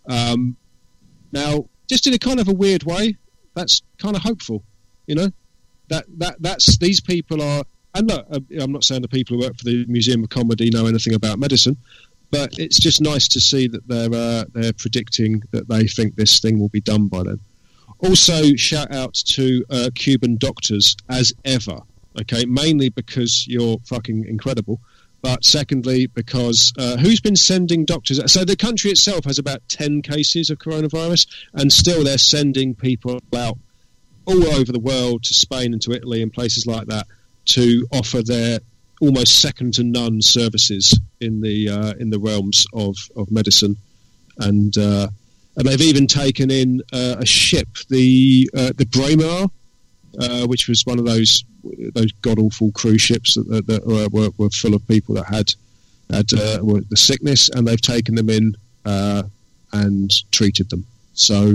C: Now, just in a kind of a weird way, that's kind of hopeful, you know. That's these people are, and look, I'm not saying the people who work for the Museum of Comedy know anything about medicine, but it's just nice to see that they're predicting that they think this thing will be done by then. Also, shout out to Cuban doctors as ever. Okay, mainly because you're fucking incredible. But secondly, because who's been sending doctors? So the country itself has about 10 cases of coronavirus, and still they're sending people out all over the world to Spain and to Italy and places like that to offer their almost second to none services in the realms of medicine. And they've even taken in a ship, the Braemar, which was one of those god-awful cruise ships that were full of people that had the sickness, and they've taken them in and treated them. So,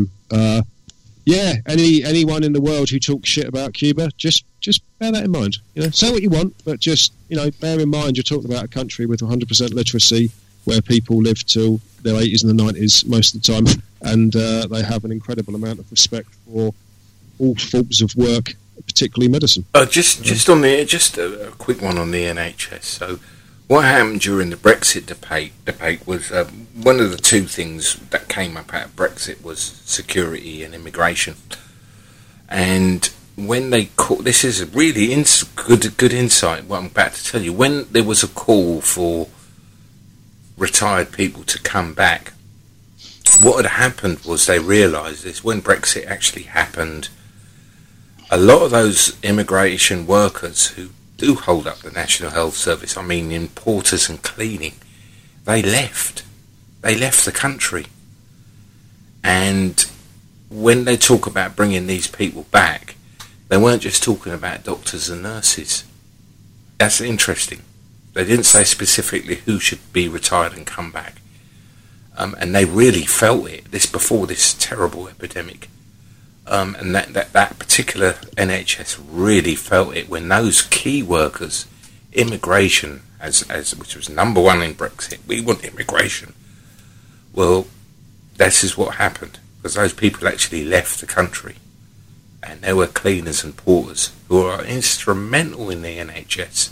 C: anyone in the world who talks shit about Cuba, just bear that in mind. You know, say what you want, but just, you know, bear in mind you're talking about a country with 100% literacy, where people live till their 80s and the 90s most of the time, and they have an incredible amount of respect for all forms of work, particularly medicine. Just a quick one on the NHS. So, what happened during the Brexit debate was one of the two things that came up out of Brexit was security and immigration. And when they call, this is really good insight. What I'm about to tell you, when there was a call for retired people to come back, what had happened was they realised this when Brexit actually happened. A lot of those immigration workers who do hold up the National Health Service, I mean in porters and cleaning, they left the country. And when they talk about bringing these people back, they weren't just talking about doctors and nurses. That's interesting. They didn't say specifically who should be retired and come back. And they really felt it, this before this terrible epidemic. And that particular NHS really felt it when those key workers, immigration, as which was number one in Brexit, we want immigration. Well, this is what happened, because those people actually left the country, and they were cleaners and porters who are instrumental in the NHS.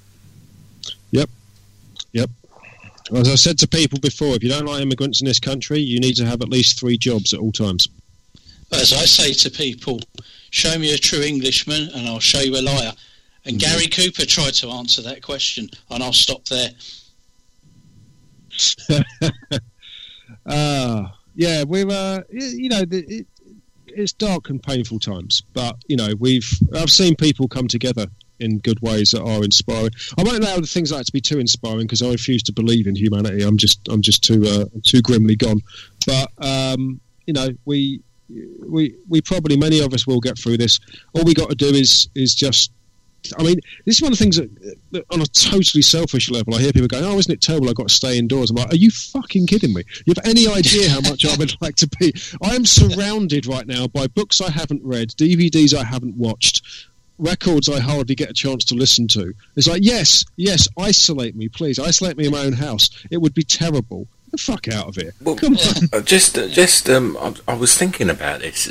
C: Yep. As I said to people before, if you don't like immigrants in this country, you need to have at least 3 jobs at all times.
D: As I say to people, show me a true Englishman and I'll show you a liar. And Gary Cooper tried to answer that question, and I'll stop there.
C: Yeah, we're it's dark and painful times, but I've seen people come together in good ways that are inspiring. I won't allow the things like that to be too inspiring because I refuse to believe in humanity. I'm just too grimly gone. But we probably, many of us will get through this. All we got to do is just. I mean, this is one of the things that on a totally selfish level, I hear people going, "Oh, isn't it terrible? I've got to stay indoors." I'm like, "Are you fucking kidding me? You have any idea how much I would like to be?" I am surrounded right now by books I haven't read, DVDs I haven't watched, records I hardly get a chance to listen to. It's like, yes, isolate me, please. Isolate me in my own house. It would be terrible. Get the fuck out of here.
B: Well,
C: come on.
B: I was thinking about this.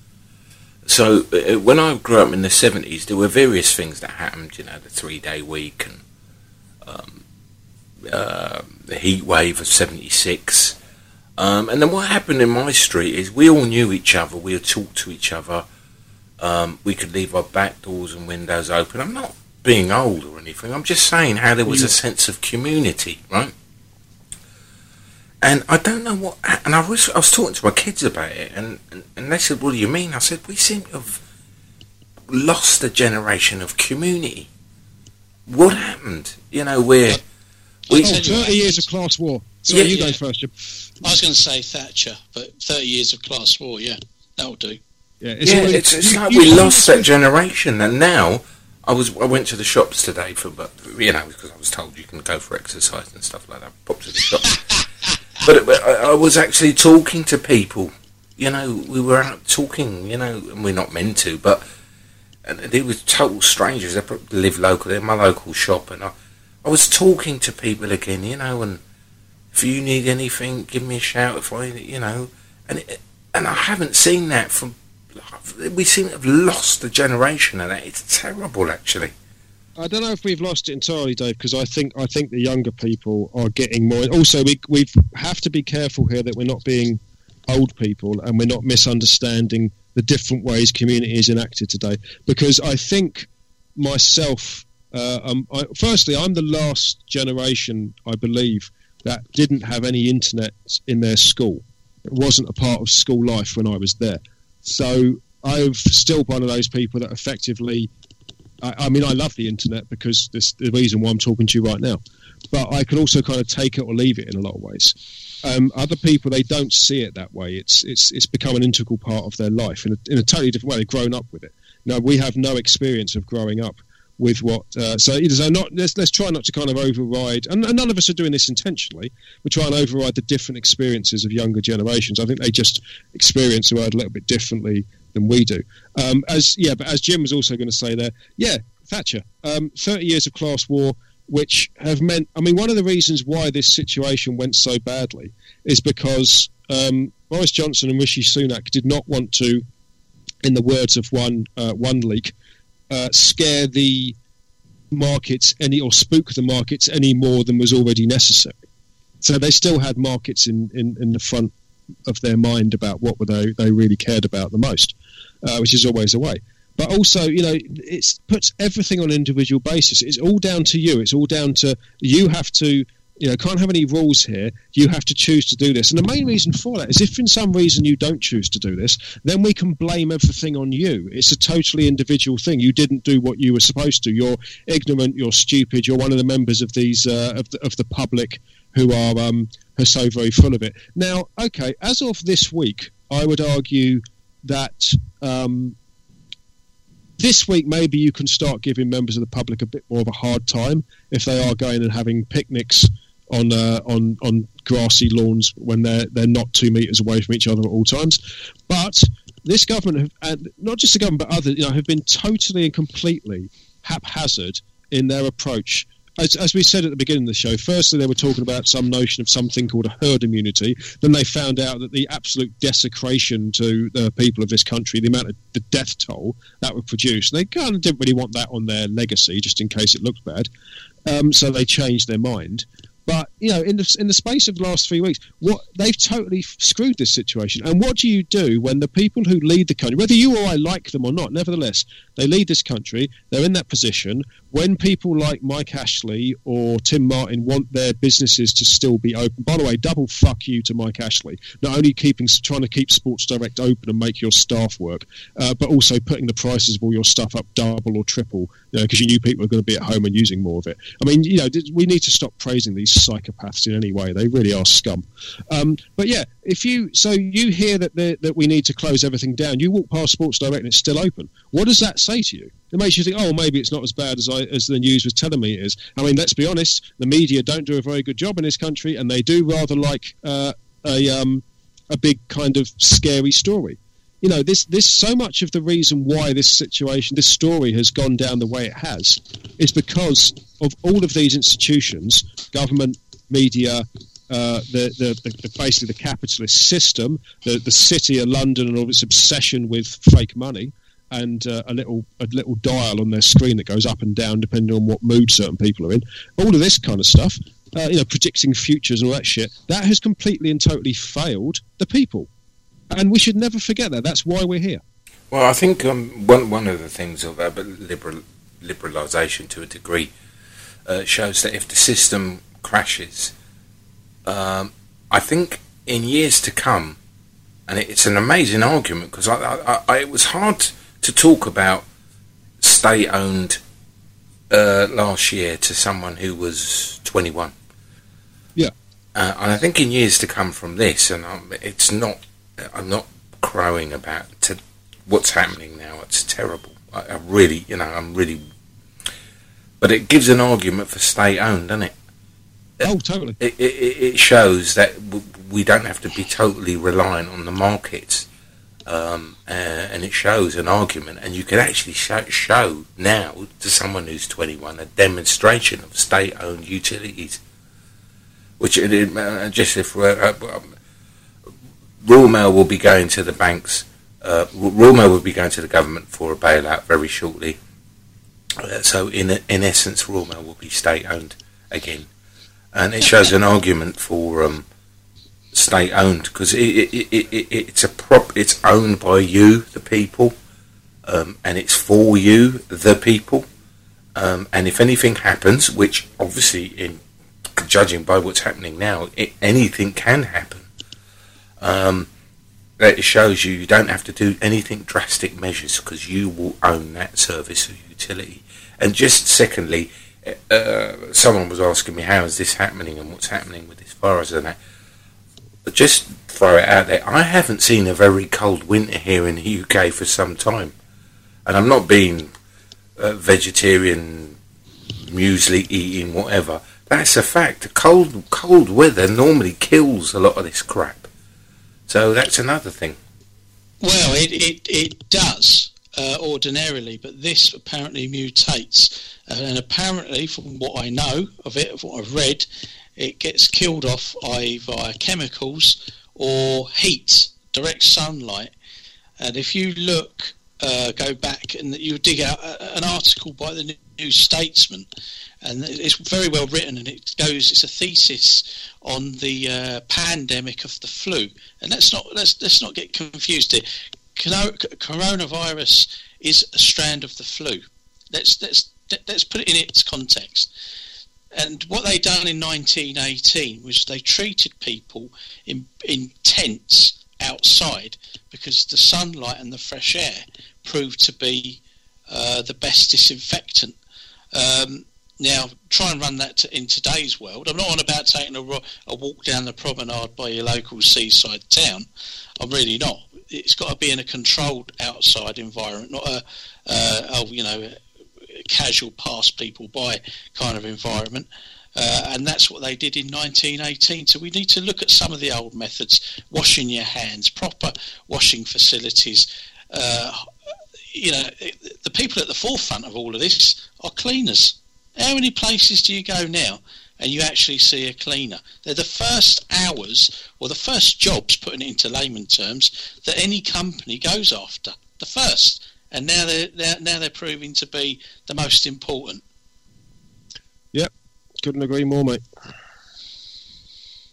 B: So when I grew up in the 70s, there were various things that happened. The 3-day week and the heat wave of 76. And then what happened in my street is we all knew each other. We had talked to each other. We could leave our back doors and windows open. I'm not being old or anything. I'm just saying how there was a sense of community, right? And I don't know what... And I was talking to my kids about it, and they said, "What do you mean?" I said, "We seem to have lost a generation of community. What happened? Where...
C: 30 years of class war. Sorry, you go first, Jim.
D: I was going to say Thatcher, but 30 years of class war, that'll do.
C: Yeah,
B: it's like we lost that generation, and now... I went to the shops today because I was told you can go for exercise and stuff like that. Popped to the shops. But I was actually talking to people, we were out talking, and we're not meant to, but they were total strangers. They live locally, in my local shop, and I was talking to people again, and if you need anything, give me a shout, and I haven't seen that from, we seem to have lost the generation of that. It's terrible, actually.
C: I don't know if we've lost it entirely, Dave, because I think the younger people are getting more. Also, we have to be careful here that we're not being old people and we're not misunderstanding the different ways community is enacted today. Because I think myself, firstly, I'm the last generation, I believe, that didn't have any internet in their school. It wasn't a part of school life when I was there. So I'm still one of those people that effectively... I mean, I love the internet because this is the reason why I'm talking to you right now. But I can also kind of take it or leave it in a lot of ways. Other people, they don't see it that way. It's become an integral part of their life in a totally different way. They've grown up with it. Now, we have no experience of growing up with what... let's try not to kind of override... And none of us are doing this intentionally. We try and override the different experiences of younger generations. I think they just experience the world a little bit differently than we do. But as Jim was also going to say there, Thatcher, 30 years of class war, which have meant... I mean, one of the reasons why this situation went so badly is because Boris Johnson and Rishi Sunak did not want to, in the words of one leak, scare the markets or spook the markets any more than was already necessary. So they still had markets in the front of their mind about what they really cared about the most, which is always a way. But also, it puts everything on an individual basis. It's all down to you. It's all down to you have to, can't have any rules here. You have to choose to do this. And the main reason for that is if in some reason you don't choose to do this, then we can blame everything on you. It's a totally individual thing. You didn't do what you were supposed to. You're ignorant. You're stupid. You're one of the members of these of the public who are so very full of it. Now, okay, as of this week, I would argue that this week maybe you can start giving members of the public a bit more of a hard time if they are going and having picnics on grassy lawns when they're not 2 meters away from each other at all times. But this government, and not just the government but others, have been totally and completely haphazard in their approach. As we said at the beginning of the show, firstly they were talking about some notion of something called a herd immunity. Then they found out that the absolute desecration to the people of this country, the amount of the death toll that would produce, they kind of didn't really want that on their legacy, just in case it looked bad. So they changed their mind. But in the space of the last 3 weeks, they've totally screwed this situation. And what do you do when the people who lead the country, whether you or I like them or not, nevertheless, they lead this country, they're in that position, when people like Mike Ashley or Tim Martin want their businesses to still be open. By the way, double fuck you to Mike Ashley, not only trying to keep Sports Direct open and make your staff work, but also putting the prices of all your stuff up double or triple, because you knew people were going to be at home and using more of it. I mean, we need to stop praising these psychopaths in any way. They really are scum. But yeah, you hear that we need to close everything down. You walk past Sports Direct and it's still open. What does that say to you? It makes you think, oh, maybe it's not as bad as the news was telling me it is. I mean, let's be honest, the media don't do a very good job in this country, and they do rather like a big kind of scary story. This so much of the reason why this story has gone down the way it has is because of all of these institutions, government, media, basically the capitalist system, the city of London and all its obsession with fake money, and a little dial on their screen that goes up and down depending on what mood certain people are in. All of this kind of stuff, predicting futures and all that shit, that has completely and totally failed the people. And we should never forget that. That's why we're here.
B: Well, I think one of the things of liberalisation to a degree shows that if the system crashes, I think in years to come, and it's an amazing argument because it was hard to talk about state-owned last year to someone who was 21.
C: Yeah.
B: And I think in years to come from this, and I'm not crowing about what's happening now. It's terrible. I'm really. But it gives an argument for state-owned, doesn't it?
C: Oh, totally.
B: It shows that we don't have to be totally reliant on the markets, and it shows an argument. And you can actually show now to someone who's 21 a demonstration of state-owned utilities, which just if Royal Mail will be going to the banks. Royal Mail will be going to the government for a bailout very shortly. So in essence, Royal Mail will be state-owned again. And it shows an argument for state-owned because it's owned by you, the people, and it's for you, the people. And if anything happens, which obviously, judging by what's happening now, anything can happen. It shows you don't have to do anything drastic measures because you will own that service or utility. And just secondly, someone was asking me how is this happening and what's happening with this virus and that. But just throw it out there. I haven't seen a very cold winter here in the UK for some time, and I'm not being vegetarian, muesli eating, whatever. That's a fact. Cold weather normally kills a lot of this crap. So that's another thing.
D: Well, it does ordinarily, but this apparently mutates. And apparently, from what I know of it, of what I've read, it gets killed off either via chemicals or heat, direct sunlight. And if you look, go back and you dig out an article by the New Statesman, and it's very well written, and it's a thesis on the pandemic of the flu. And let's not get confused here. Coronavirus is a strand of the flu. Let's put it in its context. And what they done in 1918 was they treated people in tents outside because the sunlight and the fresh air proved to be the best disinfectant. Now, try and run that in today's world. I'm not on about taking a walk down the promenade by your local seaside town. I'm really not. It's got to be in a controlled outside environment, not a casual pass people by kind of environment. And that's what they did in 1918. So we need to look at some of the old methods: washing your hands, proper washing facilities. The people at the forefront of all of this are cleaners. How many places do you go now and you actually see a cleaner? They're the first hours or the first jobs, putting it into layman terms, that any company goes after. The first. And now they're proving to be the most important.
C: Yep, couldn't agree more, mate.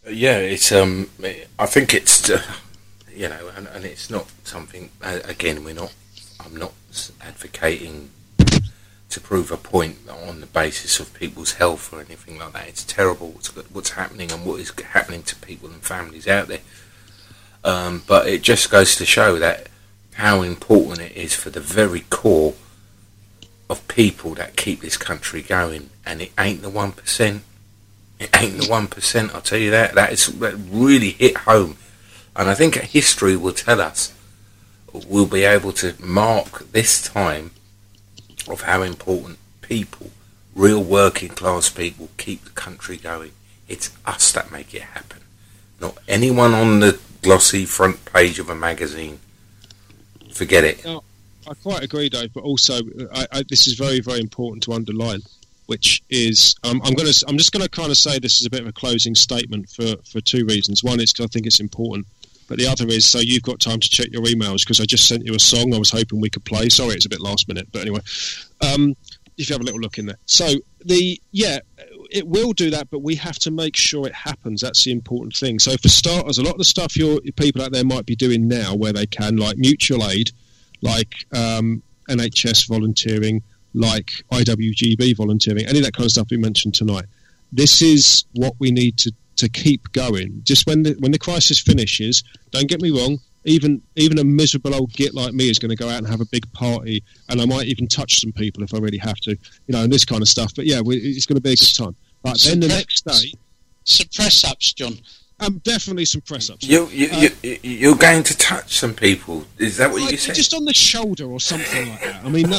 B: Yeah, it's I think it's and it's not something. Again, I'm not advocating to prove a point on the basis of people's health or anything like that. It's terrible what's happening and what is happening to people and families out there. But it just goes to show that how important it is for the very core of people that keep this country going, and it ain't the 1%. It ain't the 1%. I'll tell you that. That really hit home, and I think history will tell us. We'll be able to mark this time of how important people, real working class people, keep the country going. It's us that make it happen, not anyone on the glossy front page of a magazine. Forget it.
C: No, I quite agree, Dave. But also, this is very, very important to underline, which is I'm just going to kind of say this is a bit of a closing statement for two reasons. One is because I think it's important, but the other is so you've got time to check your emails, because I just sent you a song I was hoping we could play. Sorry, it's a bit last minute, but anyway, if you have a little look in there. So it will do that, but we have to make sure it happens. That's the important thing. So for starters, a lot of the stuff your people out there might be doing now where they can, like mutual aid, like NHS volunteering, like IWGB volunteering, any of that kind of stuff we mentioned tonight. This is what we need to keep going. Just when the crisis finishes, don't get me wrong, even a miserable old git like me is going to go out and have a big party, and I might even touch some people if I really have to, and this kind of stuff. But yeah, it's going to be a good time. But then the next day,
D: some press ups, John.
C: Definitely some press ups.
B: You're going to touch some people. Is that what you said?
C: Just on the shoulder or something like that. I mean,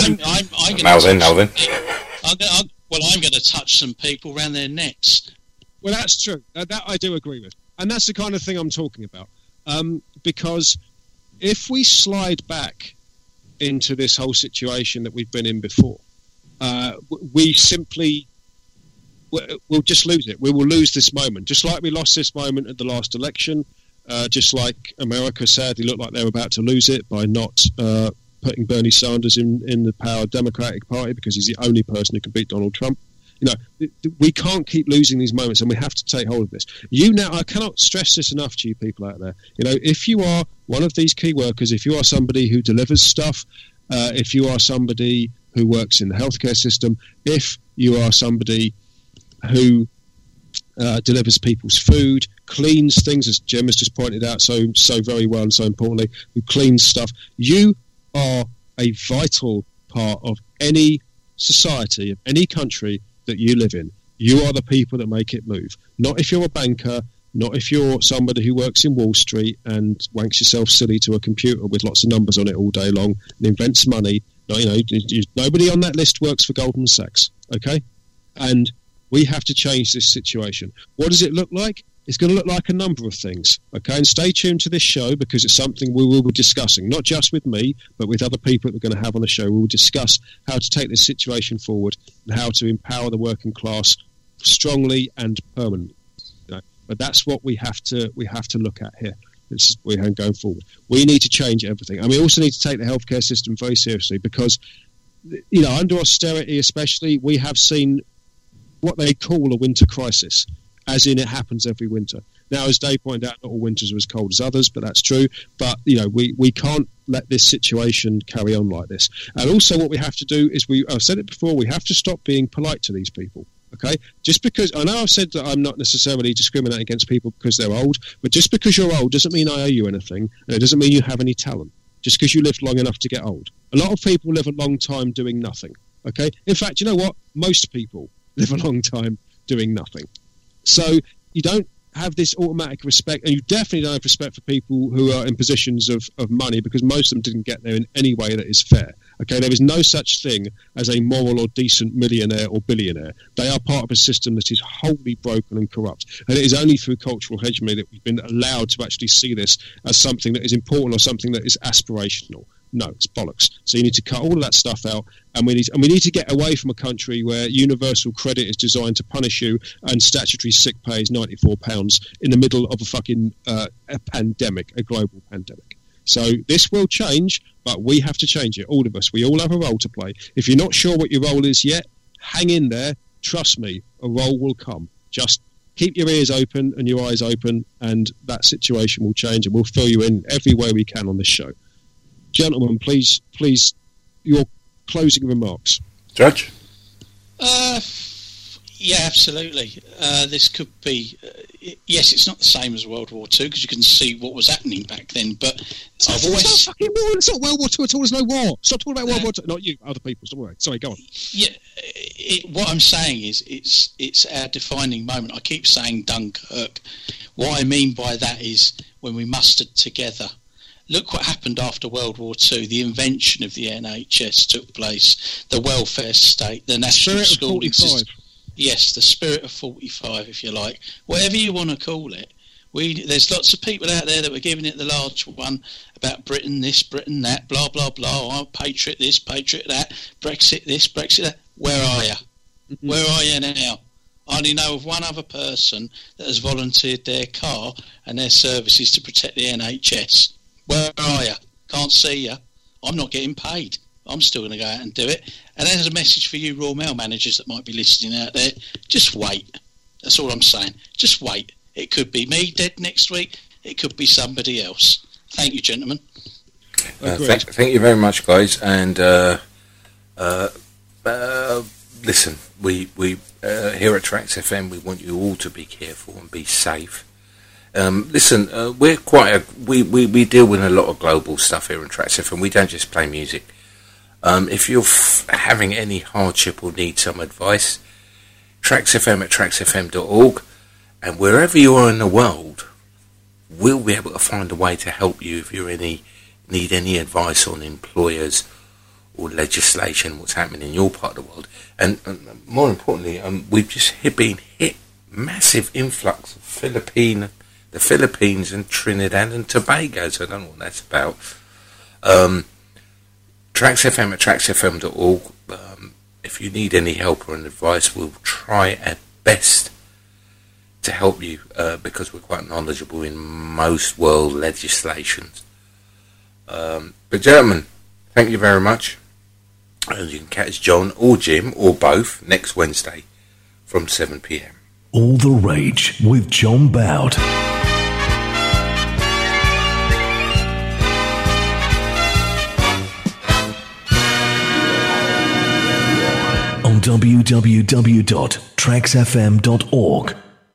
D: I'm going to touch some people around their necks.
C: Well, that's true. That I do agree with, and that's the kind of thing I'm talking about. Because if we slide back into this whole situation that we've been in before, we simply we'll just lose it. We will lose this moment, just like we lost this moment at the last election, just like America sadly looked like they were about to lose it by not putting Bernie Sanders in the power Democratic Party, because he's the only person who can beat Donald Trump. We can't keep losing these moments, and we have to take hold of this. I cannot stress this enough to you people out there. If you are one of these key workers, if you are somebody who delivers stuff, if you are somebody who works in the healthcare system, if you are somebody who delivers people's food, cleans things, as Jim has just pointed out so very well and so importantly, who cleans stuff, you are a vital part of any society, of any country that you live in. You are the people that make it move. Not if you're a banker, not if you're somebody who works in Wall Street and wanks yourself silly to a computer with lots of numbers on it all day long and invents money. Nobody on that list works for Goldman Sachs, okay? And we have to change this situation. What does it look like? It's going to look like a number of things, okay? And stay tuned to this show, because it's something we will be discussing, not just with me, but with other people that we're going to have on the show. We will discuss how to take this situation forward and how to empower the working class strongly and permanently. But that's what we have to look at here. This is we're going forward. We need to change everything, and we also need to take the healthcare system very seriously, because under austerity especially, we have seen what they call a winter crisis, as in it happens every winter. Now, as Dave pointed out, not all winters are as cold as others, but that's true. But, we can't let this situation carry on like this. And also what we have to do is, I've said it before, we have to stop being polite to these people, okay? Just because, I know I've said that I'm not necessarily discriminating against people because they're old, but just because you're old doesn't mean I owe you anything, and it doesn't mean you have any talent, just because you lived long enough to get old. A lot of people live a long time doing nothing, okay? In fact, you know what? Most people live a long time doing nothing. So you don't have this automatic respect, and you definitely don't have respect for people who are in positions of money, because most of them didn't get there in any way that is fair. Okay, there is no such thing as a moral or decent millionaire or billionaire. They are part of a system that is wholly broken and corrupt, and it is only through cultural hegemony that we've been allowed to actually see this as something that is important or something that is aspirational. No, it's bollocks. So you need to cut all of that stuff out, and we need to get away from a country where universal credit is designed to punish you and statutory sick pay is £94 in the middle of a fucking a pandemic, a global pandemic. So this will change, but we have to change it, all of us. We all have a role to play. If you're not sure what your role is yet, hang in there. Trust me, a role will come. Just keep your ears open and your eyes open, and that situation will change, and we'll fill you in every way we can on this show. Gentlemen, please, your closing remarks.
B: Judge?
D: Yeah, absolutely. This could be... yes, it's not the same as World War II, because you can see what was happening back then, but I've always...
C: It's not World War II at all, there's no war. Stop talking about World War II. Not you, other people. Stop worrying. Sorry, go on.
D: Yeah, what I'm saying is it's our defining moment. I keep saying Dunkirk. What I mean by that is when we mustered together. Look what happened after World War II. The invention of the NHS took place, the welfare state, the national schooling system. Yes, the spirit of 45, if you like. Whatever you want to call it. There's lots of people out there that were giving it the large one about Britain this, Britain that, blah, blah, blah. Oh, patriot this, patriot that, Brexit this, Brexit that. Where are you? Mm-hmm. Where are you now? I only know of one other person that has volunteered their car and their services to protect the NHS. Where are you? Can't see you. I'm not getting paid. I'm still going to go out and do it. And there's a message for you Royal Mail managers that might be listening out there. Just wait. That's all I'm saying. Just wait. It could be me dead next week. It could be somebody else. Thank you, gentlemen.
B: Thank you very much, guys. And listen, we here at Tracks FM, we want you all to be careful and be safe. Listen, we're we deal with a lot of global stuff here in Tracks FM. We don't just play music. If you're having any hardship or need some advice, Tracks FM at tracksfm.org, and wherever you are in the world, we'll be able to find a way to help you if you need any advice on employers or legislation, what's happening in your part of the world. And more importantly, we've just been hit massive influx of the Philippines and Trinidad and Tobago, so I don't know what that's about. Tracks FM at tracksfm.org. If you need any help or advice, we'll try our best to help you because we're quite knowledgeable in most world legislations. But gentlemen, thank you very much. And you can catch John or Jim or both next Wednesday from 7 p.m.
A: All the Rage with John Bout. On www.tracksfm.org.